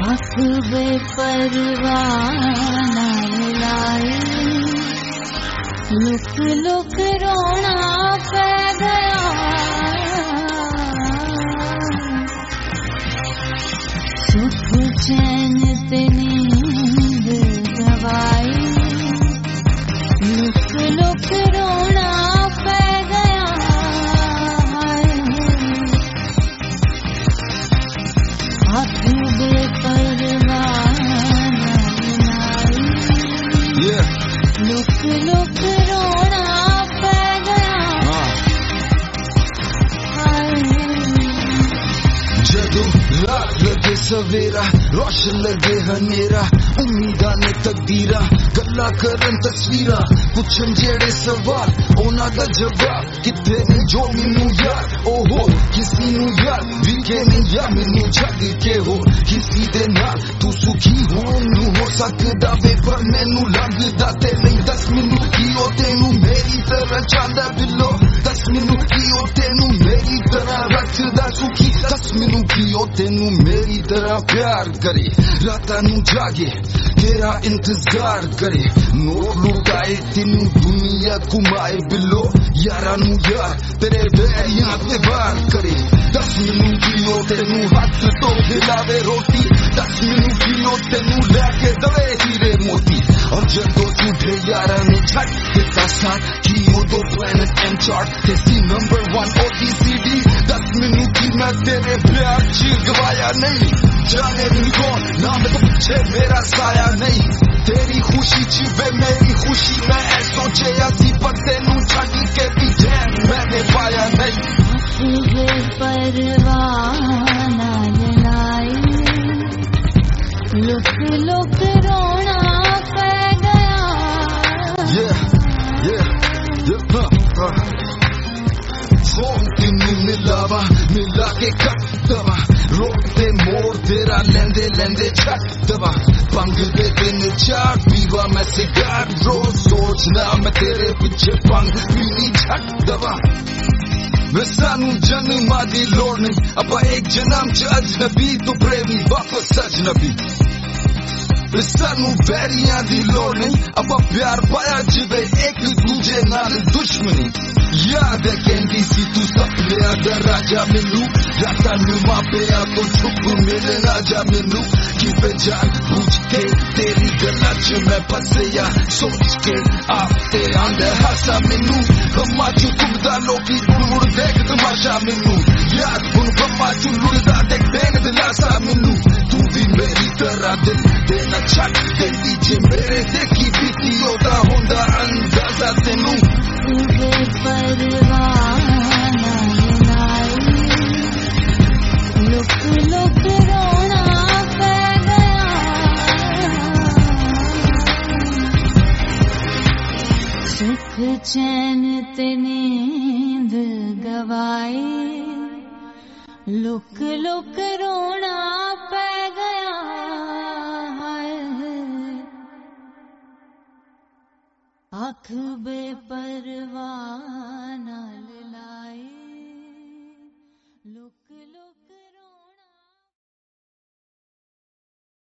आँख बेपरवाह ना मिलाई, लुक लुक रोना पै गया। सुख चैन ते नींद गवाई, लुक लुक रोना पै गया। आँख बेपरवाह ना मिलाई, लुक लुक रोना पै गया। जदों रात लगे सवेरा, रोशन लगे हनेरा, उम्मीदां ने तकदीरा, गल्लां करन तस्वीरां, पुछन जेड़े सवाल उन्हां दा जवाब किथे ने जो मैनू यार। ओहो किसी नू यार विखे नहीं या मैनू छड्ड के हो किसी दे नाल तू सुखी होण नू हो सकदा वे, पर मैनू लगदा ते नहीं। दस मैनू की ओ तेनू मेरी तरह चांदा बिल्लो, दस मैनू की ओ तेनू मेरी तरह रखदा सुखी, दस मैनू की ओ तेनू मेरी तरह प्यार करे, रातां नू जागे तेरा इंतजार करे, नोट लुटाए तेनू दुनिया घुमाए बिल्लो, यारा नू यार तेरे बैरियां ते वार करे। दस मैनू की ओ तेनू हथ तो खिलावे रोटी, दस मैनू की ओ तेनू लैके दवे हीरे मोती, और जदों झूठे यारा ने छड्ड दिता साथ की उदों प्लैनेट एंड चार्ट ते सी नंबर 1 OTCD। दस मैनू की मैं तेरे प्यार च गवाया नहीं, जाने नहीं कौन ना मेरे पीछे मेरा साया नहीं, तेरी खुशी च वे मेरी खुशी, मैं ऐ सोचे सी पर तेनू छड्ड के भी चैन मैंने पाया नहीं। बेपरवाह ना मिलाई, लुक लुक रोना पै गया। फोन तेनू मिलावा मिला के कट दवा, रोकते मोड़ तेरा लेंदे लेंदे छट दवा, पंग दे दिन चार पीवा मैं सिगार, रोज सोचना मैं तेरे पीछे पंग पीनी छट दवा। वे सानू जन्मां दी लोड़ नहीं, अब एक जन्म च अजनबी तो प्रेमी वापस अजनबी, सानू बैरियां दी लोड़ नहीं, अब प्यार पाया जिवे एक दूजे नाल दुश्मनी। याद है कहंदी सी तू सपनियां दा राजा मैनू, रातां नू मापिया तो चुप मेरे राजा मैनू, की पहचान पूछ के तेरी गल्लां च मैं फसया, सोच के आप ते आंदे हासा मैनू, गम्मा चू घुमदा लोकी मुड़ देख तमाशा मैनू, याद हुण गम्मा चू लुड़दा देख देन दिलासा मैनू, तू भी मेरी तरह दिल देना छट देंदी जे मेरे देखी बीती ओदा होंदा अंदाजा तेनू। बेपरवाह ना मिलाई, लुक लुक रोना पै गया। सुख चैन ते नींद गवाई, लुक लुक रोना पै गया। आँख बेपरवाह ना